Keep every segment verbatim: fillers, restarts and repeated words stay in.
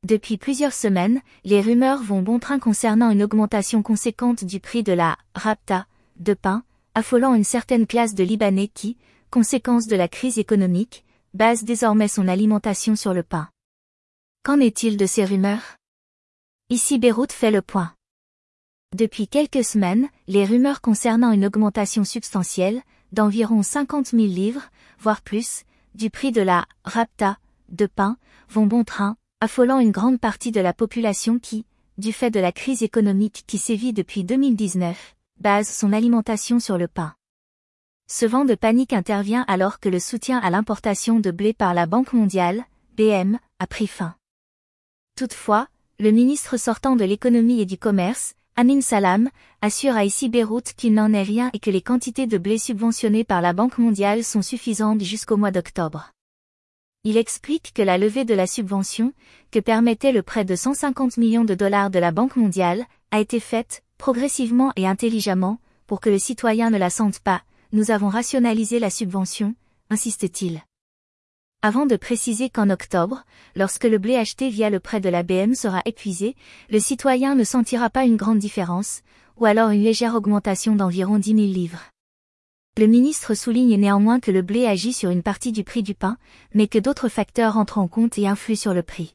Depuis plusieurs semaines, les rumeurs vont bon train concernant une augmentation conséquente du prix de la « rapta » de pain, affolant une certaine classe de Libanais qui, conséquence de la crise économique, base désormais son alimentation sur le pain. Qu'en est-il de ces rumeurs? Ici Beyrouth fait le point. Depuis quelques semaines, les rumeurs concernant une augmentation substantielle, d'environ cinquante mille livres, voire plus, du prix de la « rapta » de pain, vont bon train, affolant une grande partie de la population qui, du fait de la crise économique qui sévit depuis deux mille dix-neuf, base son alimentation sur le pain. Ce vent de panique intervient alors que le soutien à l'importation de blé par la Banque mondiale, B M, a pris fin. Toutefois, le ministre sortant de l'économie et du commerce, Amin Salam, assure à Ici Beyrouth qu'il n'en est rien et que les quantités de blé subventionnées par la Banque mondiale sont suffisantes jusqu'au mois d'octobre. Il explique que la levée de la subvention, que permettait le prêt de cent cinquante millions de dollars de la Banque mondiale, a été faite, progressivement et intelligemment, pour que le citoyen ne la sente pas. Nous avons rationalisé la subvention, insiste-t-il. Avant de préciser qu'en octobre, lorsque le blé acheté via le prêt de la B M sera épuisé, le citoyen ne sentira pas une grande différence, ou alors une légère augmentation d'environ dix mille livres. Le ministre souligne néanmoins que le blé agit sur une partie du prix du pain, mais que d'autres facteurs entrent en compte et influent sur le prix.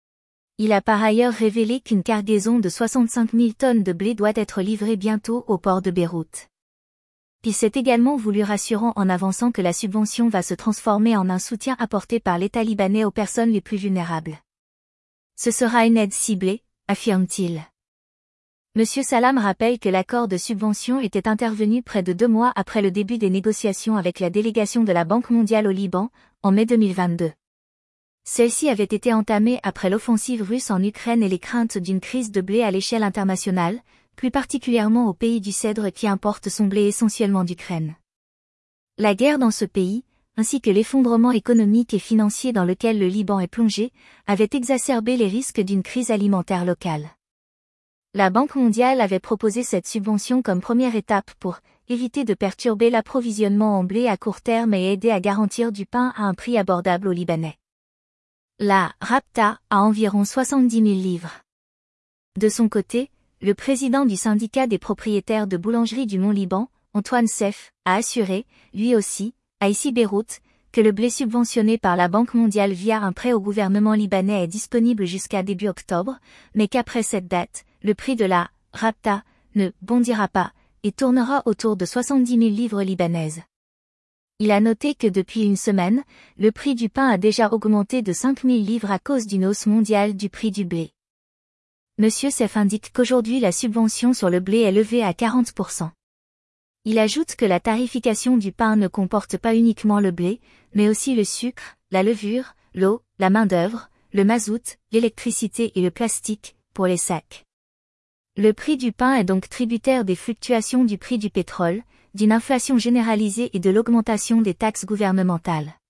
Il a par ailleurs révélé qu'une cargaison de soixante-cinq mille tonnes de blé doit être livrée bientôt au port de Beyrouth. Il s'est également voulu rassurant en avançant que la subvention va se transformer en un soutien apporté par l'État libanais aux personnes les plus vulnérables. Ce sera une aide ciblée, affirme-t-il. Monsieur Salam rappelle que l'accord de subvention était intervenu près de deux mois après le début des négociations avec la délégation de la Banque mondiale au Liban, en mai deux mille vingt-deux. Celle-ci avait été entamée après l'offensive russe en Ukraine et les craintes d'une crise de blé à l'échelle internationale, plus particulièrement au pays du Cèdre qui importe son blé essentiellement d'Ukraine. La guerre dans ce pays, ainsi que l'effondrement économique et financier dans lequel le Liban est plongé, avaient exacerbé les risques d'une crise alimentaire locale. La Banque mondiale avait proposé cette subvention comme première étape pour éviter de perturber l'approvisionnement en blé à court terme et aider à garantir du pain à un prix abordable aux Libanais. La rapta a environ soixante-dix mille livres. De son côté, le président du syndicat des propriétaires de boulangeries du Mont-Liban, Antoine Seif, a assuré, lui aussi, à Ici Beyrouth, que le blé subventionné par la Banque mondiale via un prêt au gouvernement libanais est disponible jusqu'à début octobre, mais qu'après cette date, le prix de la « rapta » ne « bondira pas » et tournera autour de soixante-dix mille livres libanaises. Il a noté que depuis une semaine, le prix du pain a déjà augmenté de cinq mille livres à cause d'une hausse mondiale du prix du blé. Monsieur Seif indique qu'aujourd'hui la subvention sur le blé est levée à quarante pour cent. Il ajoute que la tarification du pain ne comporte pas uniquement le blé, mais aussi le sucre, la levure, l'eau, la main-d'œuvre, le mazout, l'électricité et le plastique, pour les sacs. Le prix du pain est donc tributaire des fluctuations du prix du pétrole, d'une inflation généralisée et de l'augmentation des taxes gouvernementales.